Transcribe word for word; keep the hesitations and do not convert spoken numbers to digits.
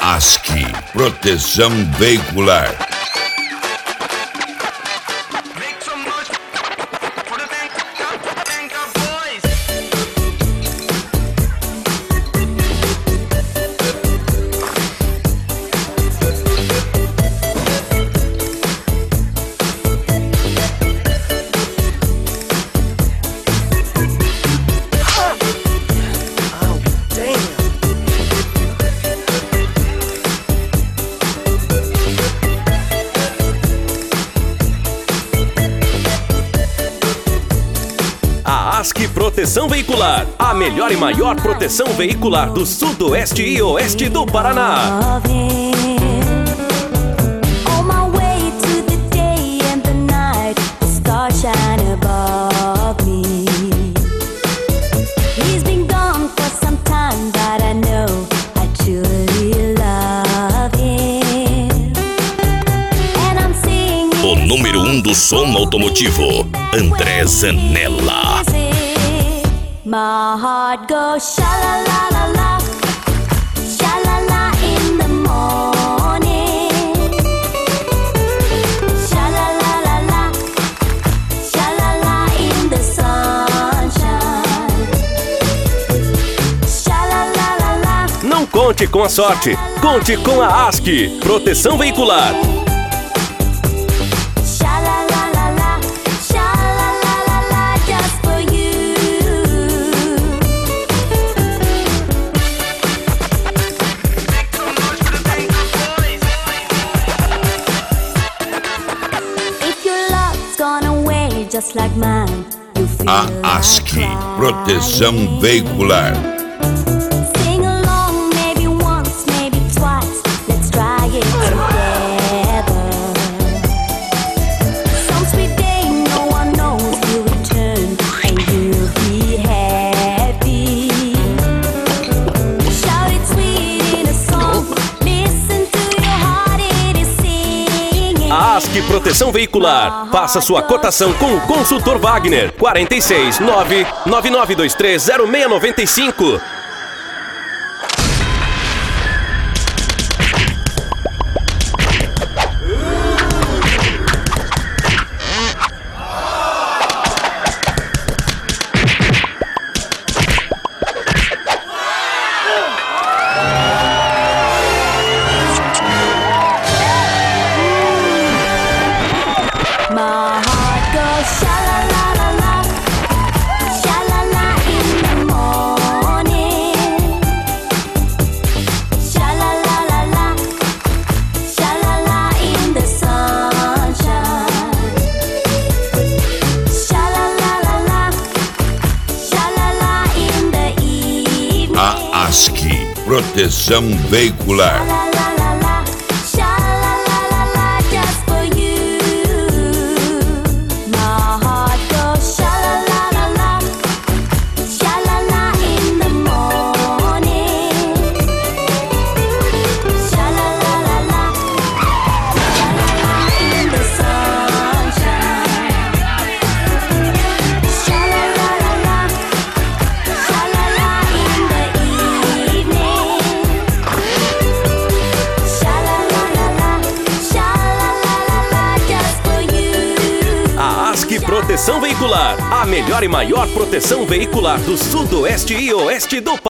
ASCII, proteção veicular. A ASCII Proteção Veicular, a melhor e maior proteção veicular do sudoeste e oeste do Paraná. O número um do som automotivo, André Zanella. My heart goes sha-la-la-la-la, sha-la-la in the morning, sha-la-la-la-la, sha-la-la in the sunshine, sha-la-la-la-la. Não conte com a sorte, conte com a ASCII Proteção Veicular. A ASCII Proteção Veicular. Sing along, maybe once, maybe twice. Let's try it together. Some sweet day, no one knows you'll return, and you'll be happy. Shout it sweet in a song. Listen to your heart, it is singing. A ASCII Proteção Veicular. Faça sua cotação com o consultor Wagner. quarenta e seis, nove nove nove dois três zero seis nove cinco. My heart goes sha-la-la-la-la, sha-la-la in the morning, sha-la-la-la-la, sha-la-la in the sunshine, sha-la-la-la-la, sha-la-la in the evening. A ASCII Proteção Veicular. Proteção Veicular, a melhor e maior proteção veicular do sudoeste e oeste do Paraná.